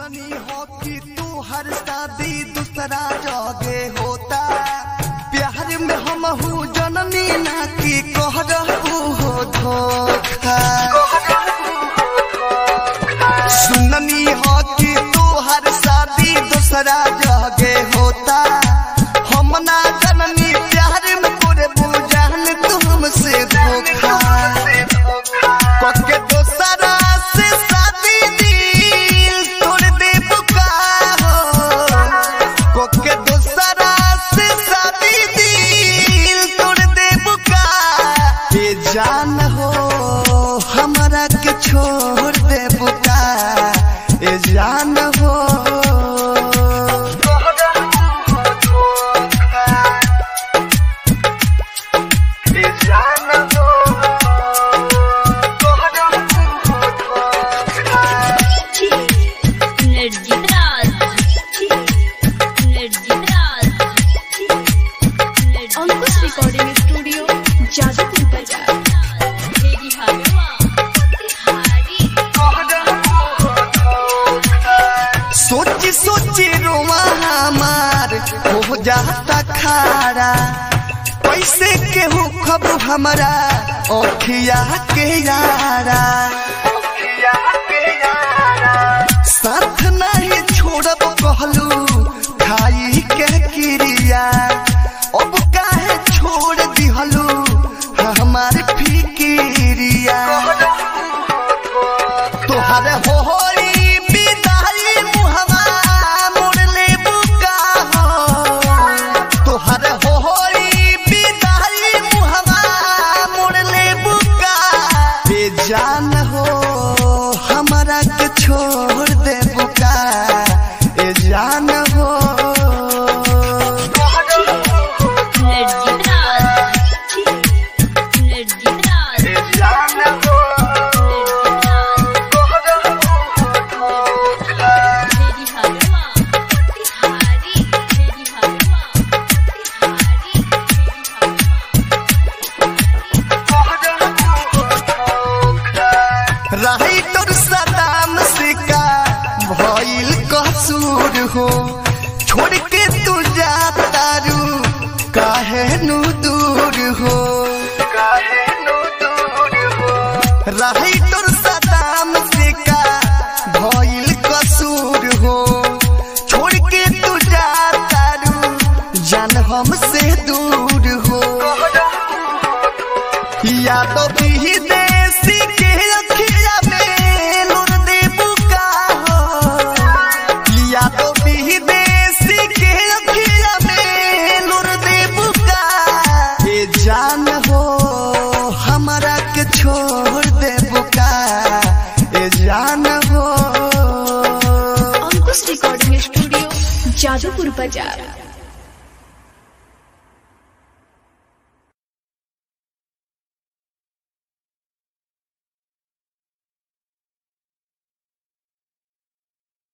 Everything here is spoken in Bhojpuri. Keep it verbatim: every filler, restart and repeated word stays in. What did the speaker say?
सुननी हो कि तू हर शादी दूसरा जगे होता, प्यार में हम हूँ जननी ना कि कह रहू हो धोखा। सुननी हो कि तू हर शादी दूसरा जगे होता, हम ना जननी प्यार में पूरे बुझान तू हमसे धोखा। पक्के दूसरा से शादी दिल तोड़ दे पुकारो, पक्के दूसरा से शादी दिल तोड़ दे पुकार। ये जान हो हमरा के छोड़ दे पुकार, ये जान हो अंकुश रिकॉर्डिंग स्टूडियो जादूपुर बाजार। सोची सोची रोवा हमार हो जाता खारा, पैसे के हो खब हमारा ओखिया के यारा। साथ नहीं छोड़ब कहलू खाई के क्रिया, अब काहे छोड़ दिहलू हमार फिकिरिया। तोहर होरी विदाई मुहवा मोड़ ले बुका हो, तोहर होरी विदाई मुहवा मोड़ ले बुका। बेजान हो हमरा के छोड़ दे बुका, ए जान हो रही तोर सदाम से का भइल कसूर हो, छोड़ के तू जाता रू काहे नु दूर हो। रही तोर सदाम से का भइल कसूर हो, छोड़ के तू जाता रू जान हमसे दूर हो। यादों की देसी के अखिया में नूर दे बुका हो, यादों की देसी के अखिया में नूर दे बुका। ये जान हो हमरा के छोड़ दे बुका, ये जान हो। अंकुश रिकॉर्डिंग स्टूडियो जादूपुर बाजार।